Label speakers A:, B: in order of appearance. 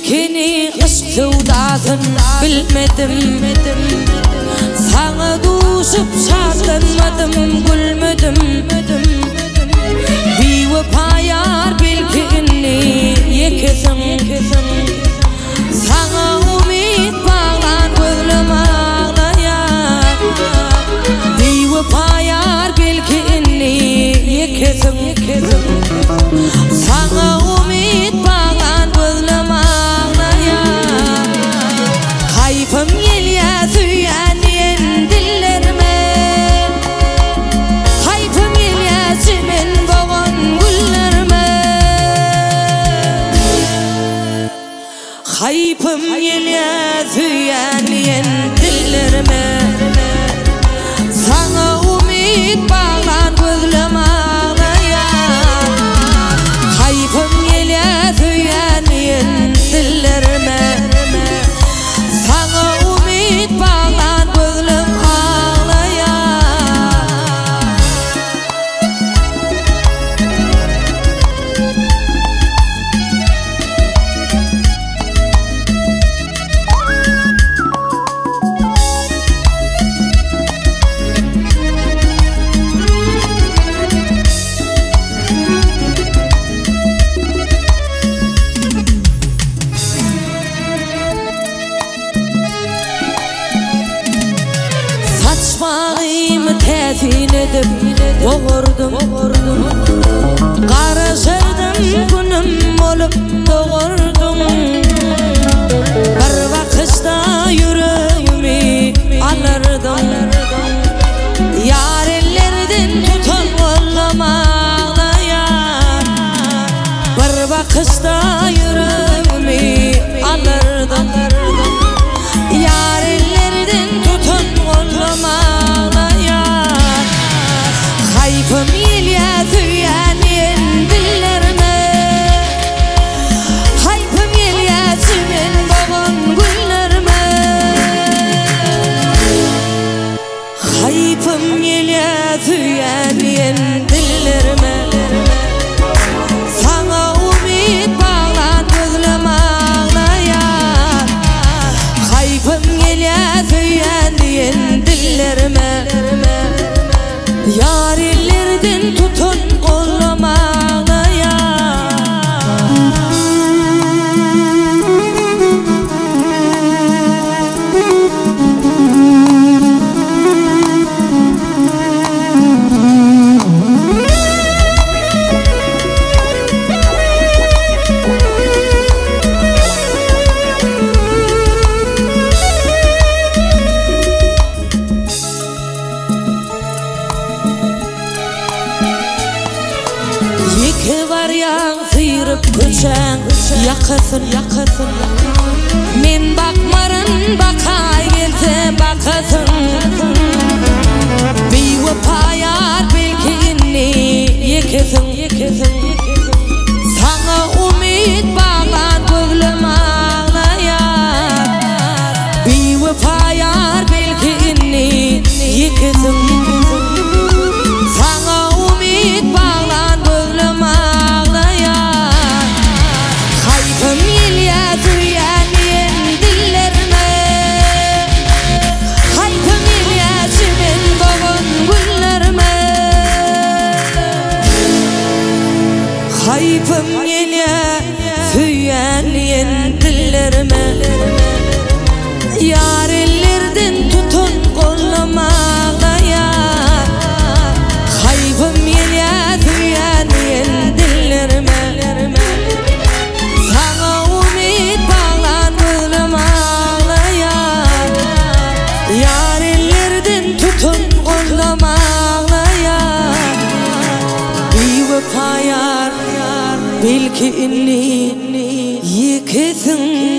A: Bilkini aşk sevdasın bilmedim. Sana düşüp şartlanmadım, gülmedim. Bir vefa yar bilkini yekesin. Sana umit bağlan gözlüm ağlayan. Bir vefa yar bilkini yekesin. Sana umit bağlan gözlüm ağlayan. Kayfım yelya süyen dillerime. Kayfım yelya simin boğan güllerime. Kayfım yelya süyen dillerime. Sana umit bağlan gözlüm ağlayan. Kayfım yelya süyen dillerime. Sana umit bağlan gözlüm ağlayan. Saçmalıyım tezin edip doğurdum. Karışırdım günüm olup doğurdum. Bir bakışta yüreğimi alırdım. Yar ellerden tutan kolum ağlayan. Bir bakışta yüreğimi alırdım. Yar ellerden tutan kolum ağlayan. Kayfım yelya süyen dillerime. Kayfım yelya simin boğan güllerime. Kayfım yelya süyen dillerime. Sana umit bağlan gözlüm ağlayan. Kayfım yelya süyen dillerime. Yar ellerden tutun kolum ağlayan. Yeki var yan sıyırıp köçen yakasın. Men bakmarın bakay gelse bakasın. Bir vefa yar bilkini yekesin. Sana umit bağlan gözlüm ağlayan. Bir vefa yar bilkini yekesin. Sana umit bağlan gözlüm ağlayan. Kayfım yelya süyen dillerime. Kayfım yelya simin boğan güllerime. Kayfım yelya süyen dillerime. Yar ellerden tutun kolum ağlayan. Kayfım yelya süyen dillerime. Sana umit bağlan gözlüm ağlayan. Yar ellerden tutun kolum ağlayan. Bir vefa yar bilkini yekesin.